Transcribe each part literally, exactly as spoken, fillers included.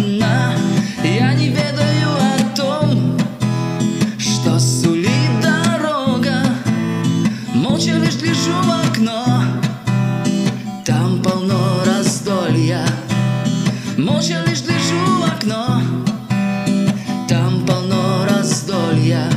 одна. Я не ведаю о том, что сулит дорога. Молча лишь гляжу в окно, там полно раздолья. Молча лишь гляжу в окно, там полно раздолья.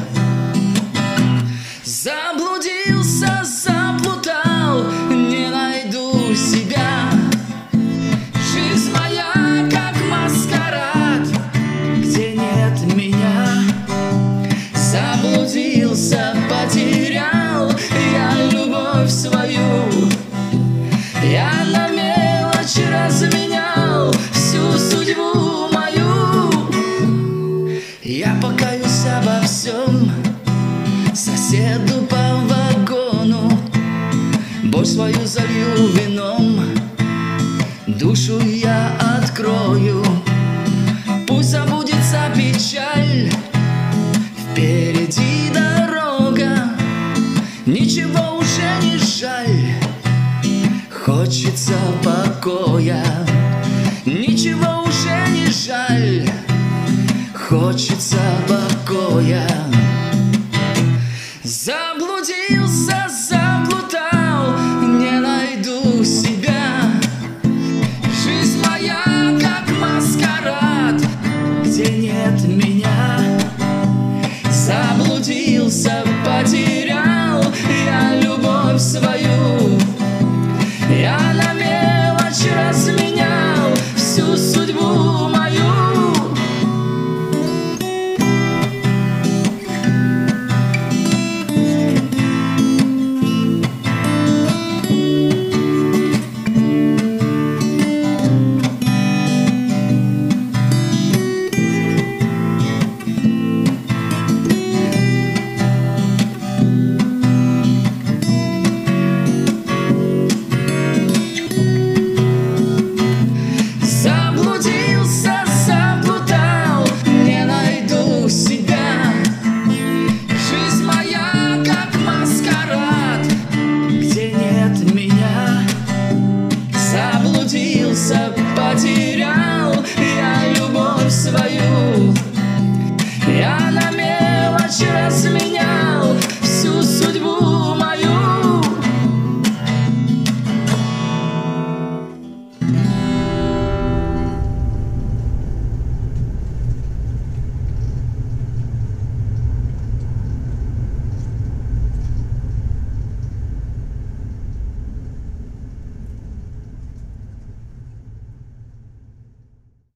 Заблудился, заплутал, не найду себя. Жизнь моя как маскарад, где нет меня. Заблудился, потерял я любовь свою. Я на мелочи разменял всю судьбу мою. Я покаюсь обо всем соседу по вагону, боль свою залью вином, душу я открою. Пусть забудется печаль, впереди дорога, ничего уже не жаль, хочется покоя. Ничего уже не жаль, хочется покоя.